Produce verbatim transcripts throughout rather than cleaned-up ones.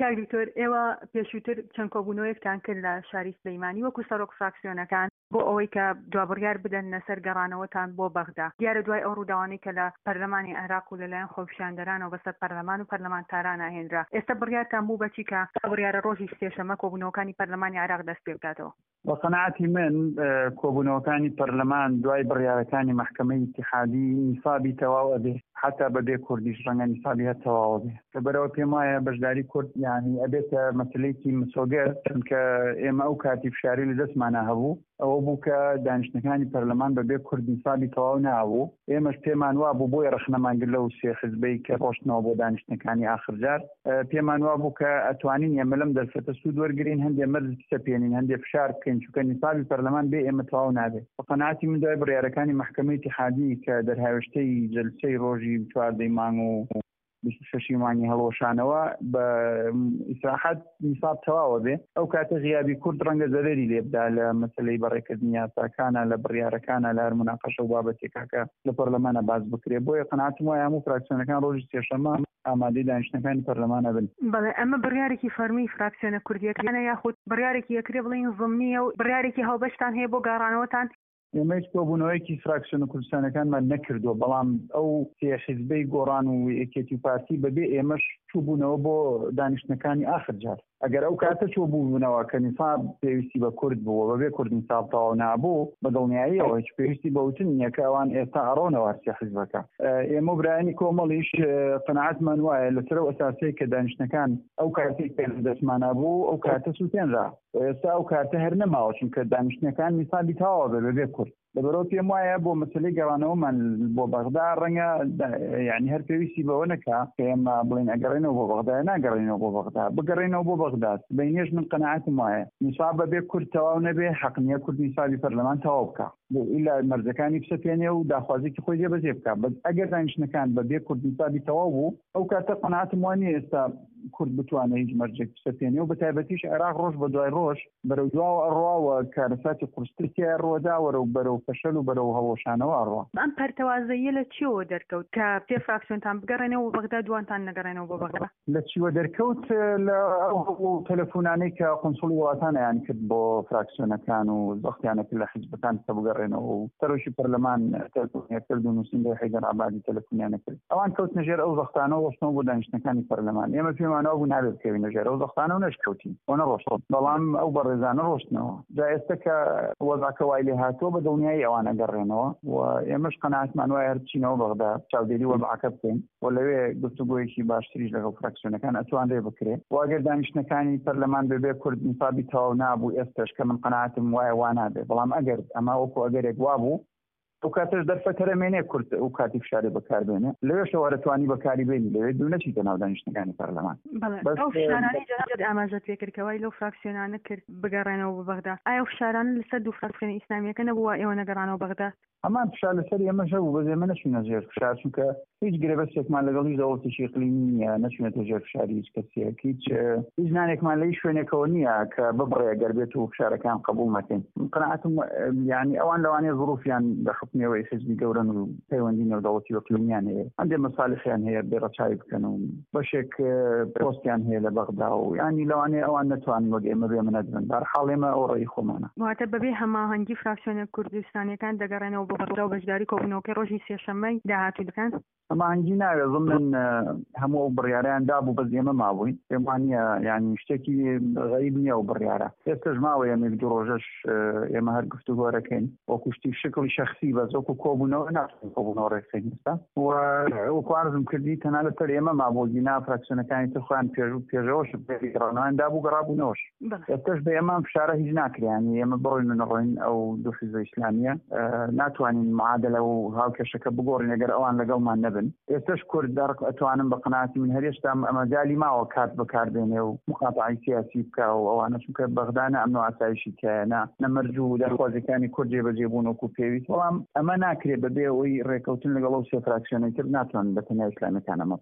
کاریتۆر ئێوە پێشووتر چەند کۆبوونەوەیەکتان کرد لە شاری سلەیمانی وەکو سەرۆک فراکسیۆنەکان بۆ ئەوەی کە دوابڕیار بدەن لەسەر گەڕانەوەتان بۆ بەغدا. دیارە دوای ئەو ڕووداوانەی کە لە پەرلەمانی عێراق و لەلایەن خۆپیشاندەرانەوە بەسەر پەرلەمان و پەرلەمانتاران هێنرا. ئێستا بڕیارتان بوو بەچی کە بڕیارە ڕۆژی سێشەمە کۆبوونەوەکانی پەرلەمانی عێراق دەست پێ بکاتەوە؟ بە قەناعەتی من کۆبوونەوەکانی پەرلەمان دوای بڕیارەکانی مەحکەمەی ئیتیحادی نیسابی تەواو ئەبێ، حتا بەبێ کوردیش ڕەنگە نیسابی هەر تەواو بێ. کە بەرەوە پێم وایە بەشداری کورد یعنی ئەبێتە مەسلەیەکی مسۆگەر، چونکە ئێمە ئەو کاتی فشاری لە دەستمانە هەبوو ئەوە بوو کە دانیشتەکانی پەرلەمان بەبێ کورد نیسابی تەواو نابوو. ئێمەش پێمان وا بوو بۆی ڕەخنەمانگر لەو سێ حزبەی کە ڕۆشتنەوە بۆ دانیشتەکانی ئاخرجار، پێمان وا بوو کە ئەتوانین ئێمە لەم دەرفەتە سوود وەرگرین، هەندێک مەرج سەپێنین، هەندێک فشار بکەین، چونکە نیسابی پەرلەمان بێ ئێمە تەواو نابێت. بە قەناعەتی من دوای بڕیارەکانی مەحکەمەی ئیتیحادی کە دەرهاوێشتەی جەلسەی ڕۆژی چواردەی مانگ و بیست و شەشی مانگی هەڵۆشانەوە بە ئیسراحەت نیساب تەواوە بێ، ئەو کاتە غیابی کورد ڕەنگە زەرەری لێبدا لە مەسەلەی بەڕێکردنی یاساکانە، لە بڕیارەکانە، لە هەر موناقەشە و بابەتێکا کە لە پەرلەمانە باز بکرێ. بۆیە قەناعەتم وایە هەموو فراکسیۆنەکان ڕۆژی سێشەمە ئامادەی دانیشتەکانی پەرلەمانە بن. بەڵێ ئەمە بڕیارێکی فەرمی فراکسیۆنە کوردیەکانە یاخود بڕیارێکی یەکرێ بڵین ضمنیە و بڕیارێکی هەڵبەشتان هەیە بۆ گاڕانەوەتان؟ ئێمە هیچ کۆبوونەوەیەکی فراکسیۆنە کوردستانەکانمان نەکردووە، بەڵام ئەو سێ حیزبەی گۆڕان و یەکێتی پارتی بەبێ ئێمەش چووبوونەوە بۆ دانیشتەکانی ئاخرجار. ئەگەر ئەو کاتە چووبوونەوە کە نیساب پێویستی بە کورد بووە بەبێ کورد نیساب تەواو نابوو، بە دڵنیاییەوە هیچ پێویستی بەوتن نییە کە ئەوان ئێستا ئەڕۆنەوە سێ حیزبەکە. ئێمە برایانی کۆمەڵیش قەناعەتمان وایە لەسەر ئەو ئەساسەی کە دانیشتەکان ئەو کاتێک پێ دەستمانە بوو ئەو کاتە سووتێنرا، ئێستا ئەو کاتە هەر نەماوە، چونکە دانیشتەکان نیسابی تەواو بێ بەبێ کورد. لەبەرەوە پێم وایە بۆ مەسەلەی گەڕانەوەمان بۆ بەغدا ڕەنگە یعنی هەر پێویستی بەوە نەکا کە ئێمە بڵین ئەگەڕێنەوە بۆ بەغدا، ناگەڕێنەوە بۆ بەغدا، بگەڕێنەوە بۆ بەغدا. بەینێش من قەناعەتم وایە نیساب بەبێ کورد تەواو نەبێ، حەق نییە کورد نیسابی پەرلەمان تەواو بکە، بۆ ئیلا مەرجەکانی بسەپێنێ و داخوازێکی خۆی جێبەجێ بکە. ئەگەر دانیشتەکان بەبێ کورد نیسابی تەواو بوو ئەو کاتە قەناعەتم وانە ئێستا کورد بتوانێت هیچ مەرجێک بسەپێنێ و بەتایبەتیش عێراق ڕۆژ بە دوای ڕۆژ بەرەو دواوە ئەڕواوە کارەساتی قورسترتیا ڕۆداوەرە و بەرەو فەشەل و بەرەو هەڵۆشانەوە ئەڕوا. ئەم پەرتەوازەیە لە چیەوە دەرکەوت کە پێ فراکسیۆنتان بگەڕێنەوە بۆ بەغدا دوانتان نەگەڕێنەوە بۆ بەغدا؟ لە چیوە دەرکەوت؟ لە ئەو تەلەفۆنانەی کە قۆنسڵی وڵاتانیان کرد بۆ فراکسیۆنەکان و زەختیانە کرد لە حیزبەکان کە بگەڕێنەوە و سەرۆکی پەرلەمان تەلەفۆنیان کرد و نووسینگەی حەیدەر عەبادی تەلەفۆنیان کرد. ئەوان کەوتنە ژێر ئەو زەختانەوە وەستنەوە بۆ دانیشتەکانی پەرلەمان. ئێمە پێمانەوە بوو نابێت بکەوینە ژێر ئەو زەختانە و نەشکەوتین و نەڕۆشتن، بەڵام ئەو بەڕێزانە ڕۆشتنەوە. جا ئێستا کە وەزعەکە وای لێ هاتووە بە دڵنیایی ئەوانە گەڕێنەوە و ئێمەش قەناعەتمان وایە هەر بچینەوە بەغدا چاودێری وەزعەکە بکەین و لەوێ گفتوگۆیەکی باشتریش لەگەڵ فراکسیۆنەکان ئەتوانرێ بکرێت. و ئەگەر دانیشتەکانی پەرلەمان بەبێ کورد نیسابی تەواو نابوو ئێستاش کە من قەناعەتم وایە وا نابێت، بەڵام ئەگەر ئەما وەکو ئەگەرێک وا بوو ئەو کاتەش دەرفەتەرەمێنێ کورد ئەو کاتی فشارێ بەکاربێنێ، لەوێشەوە دەتوانی بەکاری بێنی لەوێ دوو نەچیتە ناو دانیشتەکانی پەرلەمان. ئەو فشارانەی جەناب ئاماژەت پێکردکەوەی لەو فراکسیۆنانە کرد بگەڕێنەوە بۆ بەغدا، ئایا فشارانە لەسەر دوو فراکسیۆنی ئیسلامیەکە نەبووە ئێوە نەگەڕانەوە بەغدا؟ ئەمان فشار لەسەر ئێمەش هەبوو، بەس ئێمە نەچوونە ژێر فشار، چونکە هیچ گرێبەستێکمان لەگەڵ هیچ دەوڵەتێکی ئیقلیمی نییە، نەچوونەتە ژێر فشاری هیچ کەسێک، هیچ هیچ نانێکمان لە هیچ شوێنێکەوە نییە کە ببڕێ ئەگەر بێت و فشارەکان قبوڵ مەکەین. قەناعەتم یعنی ئەوان لەوانەیە ظروفیان بە حکمەوەی حیزبی گەورەن و پەیوەندی نێودەوڵەتی وەکیلیان هەیە، هەندێک مەساڵحیان هەیە بێڕەچاوی بکەن و بەشێک پۆستیان هەیە لە بەغدا و یعنی لەوانەیە ئەوان نەتوانن وەک ئێمە بێ منە دەبن. بەرحاڵ ئێمە ئەو ڕێی خۆمانە. واتە بەبێ هەماهەنگی فراکسیۆنە کوردستانیەکان دەگەڕێنەوە بۆ بەغدا و بەشداری کۆبوونەوەکەی ڕۆژی سێشەممەی داهاتوو دەکەن؟ ئەمانگی ناوێ ضمن هەموو بڕیاریان دابوو بەس ئێمە مابووین، پێم وانییە یعنی شتێکی غەریب نییە و بڕیارە. ئێستاش ماوە ئێمە دوو ڕۆژەش ئێمە هەر گفتوگۆرەکەین وەکو شتی شکڵی شەخسی بەس وەکو کۆبوونەوە ناتوانین کۆبوونەوە ڕێکخین ئێستا و وەکو عەرزم کردی تەنها لەسەر ئێمە مابوو گینا فراکسیۆنەکانی تر خۆیان پێشوو پێشەوەش گەڕانەوەیان دابوو گەڕابوونەوەش. ئێستاش بە ئێمە فشارە هیچ ناکرێن، ئێمە بڕۆین و نەڕۆین ئەو دوو حیزب ئیسلامیە ناتوانین معادلە و هاوکێشەکە بگۆڕین ئەگەر ئەوان لەگەڵمان نەبن. ئێستاش کورد دەرق ئەتوانم بە قەناعەتی من هەر هێشتا ئەمەجالی ماوە کات بەکاربێنێ و مقاطعی سیاسی بکە و ئەوانە چونکە بەغدا نە ئەمن و ئاسایشی تایە، نەمەرج و دەرخوازەکانی کورد جێبەجێبوون وەکو پێویست، بەڵام ئەمە ناکرێت بەبێ ئەوەی ڕێکەوتن لەگەڵ ئەو سێ فراکسیۆنەی تر ناتوانن بەتەنیا ئیسلامیەکان ئەمە بکەن.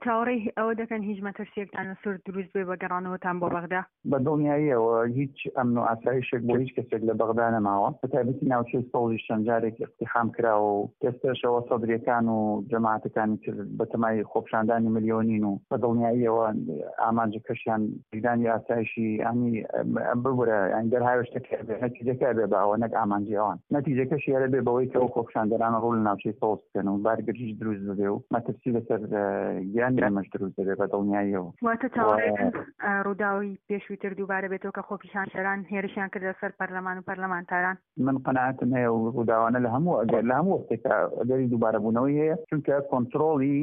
چاوەڕێی ئەوە دەکەن هیچ مەترسیەکتان لەسەر دروست بێ بە گەڕانەوەتان بۆ بەغدا؟ بە دڵنیاییەوە هیچ ئەمن و ئاسایشێک بۆ هیچ کەسێک لە بەغدا نەماوە، بە تایبەتی ناوچەی سەوڵی چەند جارێک اقتیحام کراوە و ئێستاشەوە سەدرەکان و جەماعەتەکانی تر بە تەمای خۆپیشاندانی ملیۆنین و بە دڵنیاییەوە ئامانجەکەشیان پیدانی ئاسایشی ئەنی ببورە ئەنی دەرهاوێشتەکە بێ نەتیجەکە بێ باوە نەک ئامانجیەوان نەتیجەکەشی هەرە بێ بەوەی کە ئەو خۆپیشاندەران ڕوو لە ناوچەی سەوڵ بکەن و بارگەرژیش دروست ببێ و مەترسی لەسەر گیانی ئەمەش دروست دەبێ بە دڵنیاییەوە. واتە چاوەڕێکن ڕووداوی پێشووتر دووبارە بێتەوە کە خۆپیشاندەران هێرشیان کردە سەر پەرلەمان و پەرلەمانتاران؟ من قەناعەتم هەیە و ڕووداوانە لە هەموو ئەگەر لە هەموو وەختێکە ئەگەری دووبارە بوونەوەی هەیە، چونکە کۆنتڕۆڵی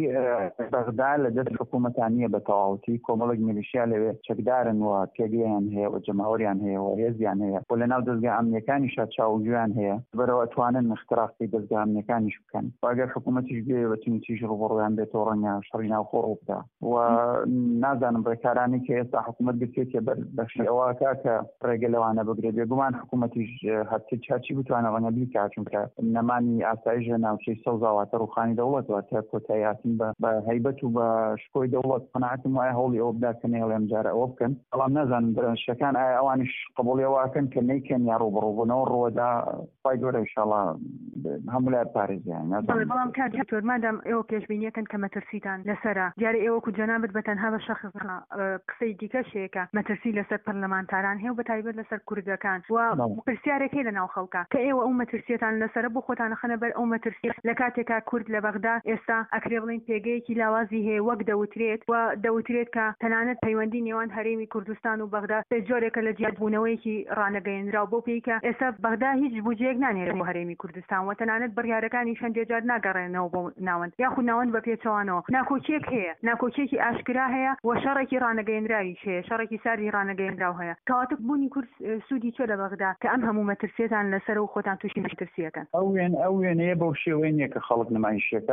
بەغدا لە دەست حکوومەتانیە بە تەواوەتی، کۆمەڵێک میلیشیا لەوێ چەکدارن و پێگەیان هەیە و جەماوەریان هەیە و هێزیان هەیە و لەناو دەستگا ئەمنیەکانیشا چاوگویان هەیە بەرەوە ئەتوانن اختراقی دەستگا ئەمنیەکانیش بکەن و ئەگەر حکوومەتیش بێ بەچنیچیش ڕوبەڕۆیان بێتەوە ڕەنگە شەڕی ناوخۆ ڕووبدا و نازانم ڕێکارانی کە ئێستا حکوومەت بکرێتە بەشی ئەوەکە کە ڕێگە لەوانە بگرێت بێگومان حکوومەتیش هەرچی چاچی بتوانە ڕەنگە بیکات، چونکە نەمانی ئاسایشە ناوچەی سەوزاواتە ڕووخانی دەوڵەتەوە تا کۆتاییاتین بە هەیبەت و بە شکۆی دەوڵەت قەناعەتم وایە هەوڵی ئەوە بدا کە نێڵێ ئەمجارە ئەوە بکەن، بەڵام نازانم برەنشەکان ئایا ئەوانیش قبوڵیەوەکەن کە نەیکەن یا ڕوبەڕووبوونەوە ڕۆدا خی گەورە ئینشاءڵڵا هەموو لای پارێزیان. بەڵام کاتۆر مادام ئێوە پێشبینیەکەن کە مەترسیتان لەسەرە، دیارە ئێوە کو جەنابەت بە تەنها بە شەخص قسەی دیکەشەیەکە مەترسی لەسەر پەرلەمانتاران هەیە و بەتایبەت لەسەر کوردەکان و پرسیارێکی لە ناو خەڵکە کە ئێوە ئەو مەترسیەتان لەسەرە بۆ خۆتان خەنە بەر ئەو مەترسیە لە کاتێکا کورد لە بەغدا ئێستا ئەکرێ بڵین پێگەیەکی لاوازی هەیە وەک دەوترێت و دەوترێت کە تەنانەت پەیوەندی نێوان هەرێمی کوردستان و بەغدا جۆرێکە لە جیادبوونەوەیەکی ڕانەگەیەنرا بۆ پێیکە ئێستا بەغدا هیچ بودجەیەک نانێرێت بۆ هەرێمی کوردستان و تەنانەت بڕیارەکانی شەندێجار ناگەڕێنەوە بۆ ناوەند یاخود ناوەند بە پێچەوانەوە. ناکۆچێک هەیە، ناکۆچێکی ئاشکرا هەیە و شەڕێکی ڕانەگەیەنراویش هەیە، شەڕێکی ساردی ڕانەگەیەنراو هەیە. کەواتە بوونی کورد سوودی چۆ لە بەغدا کە ئەم هەموو مەترسیەتان لەسەر و خۆتان تووشی مەترسیەکەن؟ ئەو وێن ئەو وێنەیە بەو شێوەیە کە خەڵک نمایشەکە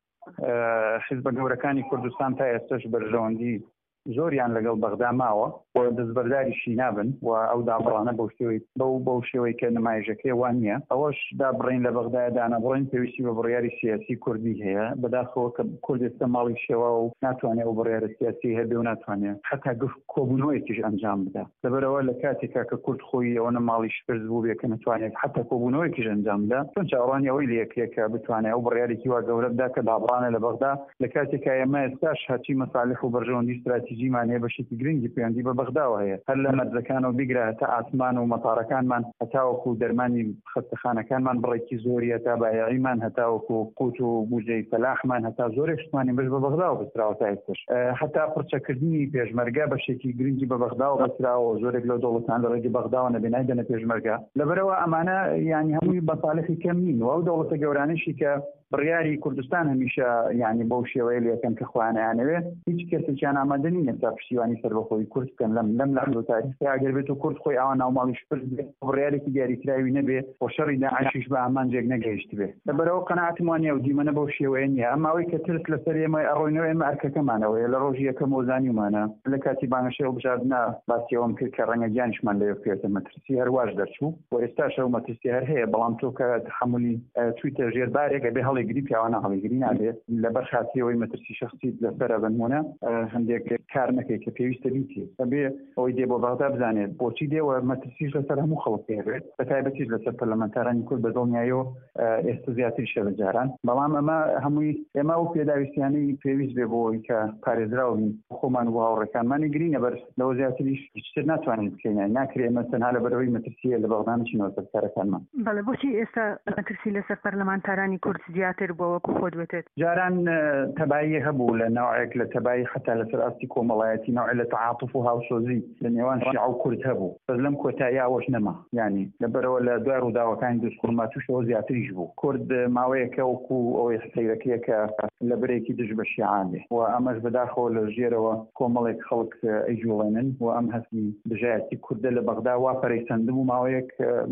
حیزبە گەورەکانی کوردستان تا ئێستاش بەرژەوەندی زۆریان لەگەڵ بەغدا ماوە و دەستبەرداریشی نابن و ئەو دابڕانە بەو شێوەی بەو بەو شێوەی کە نمایشەکەی وان نییە. ئەوەش دابڕین لە بەغدایە دانەبڕین پێویستی بە بڕیاری سیاسی کوردی هەیە، بەداخەوە کە کورد ئێستا ماڵی شێوە و ناتوانێت ئەو بڕیارە سیاسی هەبێ و ناتوانێت حتا کۆبوونەوەیەکیش ئەنجام بدە. لەبەرەوە لە کاتێکا کە کورد خۆی ئەوەنە ماڵی شپرس بوو بێ کە نتوانێت حتا کۆبوونەوەیەکیش ئەنجام بدە، چۆن چاوەڕانی ئەوەی لە یەکێکە بتوانێت ئەو بڕیارێکی وا گەورە بدا کە دابڕانە لە بەغدا لە کاتێکا ئێمە ئێستاش هەرچی مەسالیح و بەرژەوەندی استراتیژیمان هەیە بەشێکی گرنگی پەیوەندی بە بەغداوە هەیە، هەر لە مەرجەکانەوە بیگرە هەتا ئاسمان و مەتاڕەکانمان هەتاوەکو دەرمانی خەستەخانەکانمان بڕێکی زۆری هەتا بایەعیمان هەتاوەکو قوت و بوجەی فەلاحمان هەتا زۆرێک شتمانی بەش بە بەغداوە بەستراوە تا ئێستاش، هەتا پڕچەکردنی پێشمەرگا بەشێکی گرنگی بە بەغداوە بەستراوە زۆرێک لەو دەوڵەتان لە ڕێگی بەغداوە نەبێنای دەنە پێشمەرگا. لەبەرەوە ئەمانە یانی هەمووی بەساڵحی کەم نین و ئەو دەوڵەتە گەورانشی کە بڕیاری کوردستان هەمیشە یعنی بەو شێوەیە لەکەن کە خۆیانیانەوێت هیچ کەسێکیان ئامادە نینە تا پشتیوانی سەربەخۆی کورد بکەن لەم لەم لە تاریخی ئەگەر بێت و کورد خۆی ئەوان ناوماڵی شپرس بێت بڕیارێکی دیاریکراوی نەبێ بۆ شەڕی داعشیش بە ئامانجێک نەگەیشت بێ. لەبەرەوە قەناعەتم وانە و دیمەنە بەو شێوەیە نییە، ئەماوەی کە ترس لەسەر ئێمە ئەڕۆینەوە ئێمە ئەرکەکەمانەوەیە لە ڕۆژی یەکەم وەزانیمانە لە کاتی بانگەشەی بژاردنە باسیەوەم کرد کە ڕەنگە گیانیشمان لەوێ بکرێتە مەترسی هەرواش دەرچوو و ئێستاش ئەو مەترسی هەر هەیە، بەڵام تۆ کە تحملی تویتە ژێربارێک ئەبێ هەڵێگری پیاوانە هەڵێگری نابێت لەبەر خاتیەوەی مەترسی شخصیت لەسەرە بنمونە هەندێک کار نەکەی کە پێویستە بیتی ئەبێ ئەوەی دێ بۆ بەغدا بزانێت بۆچی دێوە مەترسیش لەسەر هەموو خەڵک پێبێت بە تایبەتیش لەسەر پەرلەمانتارانی کورد بە دڵنیاییەوە ئێستا زیاتر شە بەجاران، بەڵام ئەمە هەمووی ئێمە و پێداویستیانەی پێویست بێ بۆەوەی کە پارێزراو بین خۆمان و هاوڕێکانمانی گرینە بەر لەوە زیاتریش هیچتر ناتوانین بکەین ناکرێت ئێمە تەنها لەبەرەوەی مەترسیە لە بەغدا نچینەوە سەر کارەکانمان. بەڵێ بۆچی ئێستا مەترسی لەسەر پەرلەمانتارانی کورد زیاتر بۆ وەکو خۆت وێتێت؟ جاران تەبایی هەبوو لە ناوعێک لە تەبایی حتا لەسەر ئاستی کۆمەڵایەتی ناوعێ لە تعاتف و هاوسۆزی لە نێوان شیعە و کورد هەبوو، بەس لەم کۆتایی ئەوەش نەما، یعنی لەبەرەوە لە دوای ڕووداوەکانی دروستکردما تووشەوە زیاتریش بوو. کورد ماوەیەکە وەکو ئەوەی سەیرەکەیە کە لە برێکی دژ بە شیعان بێ و ئەمەش بەداخەوە لە ژێرەوە کۆمەڵێک خەڵک ئەیجوڵێنن و ئەم هەستی بژایەتی کوردە لە بەغدا وا پەرەیسەندن و ماوەیەک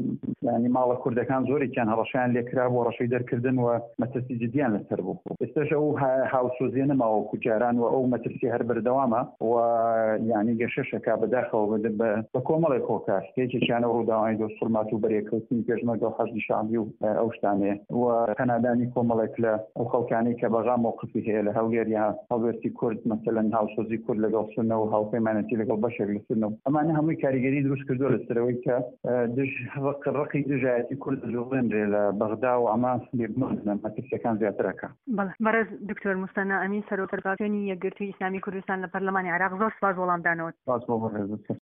ینی ماڵە کوردەکان زۆرێکیان هەڕەشیان لێکرا بۆ ڕەشەی دەرکردن و مەترسی جدیان لەسەر بوو. ئێستاش ئەو هاوسۆزیە نەماوە کوجاران و ئەو مەترسی هەر بەردەوامە و یعنی گەشەشەکە بەداخەوە بە کۆمەڵی خۆکار هێچێکیانە ڕووداوانی دۆستفڵمات و بەرێکەوتنی پێشمەرگە و حەزی شعبی و ئەو شتانەیە و هەنادانی کۆمەڵێک لە ئەو خەڵکانەی کە بەغا موقفی هەیە لە هەولێریا هەڵوێستی کورد مەسەلەن هاوسۆزی کورد لەگەڵ سنە و هاوپەیمانەتی لەگەڵ بەشێک لە سنە و ئەمانە هەمووی کاریگەری دروست کردووە لەسەرەوەی کە دژ ڕقی دژایەتی کورد جوڵێنرێ لە بەغدا و ئەما بێبمەندە مەترسیەکان زیاترەکە. بەڕێز دکتۆر مستەنا ئەمین سەرۆکەرگاکێنی یەکگرتووی ئیسلامی کوردستان لە پەرلەمانی عێراق زۆر سپاس وەڵامدانەوە. سپاس بۆ بەڕێز.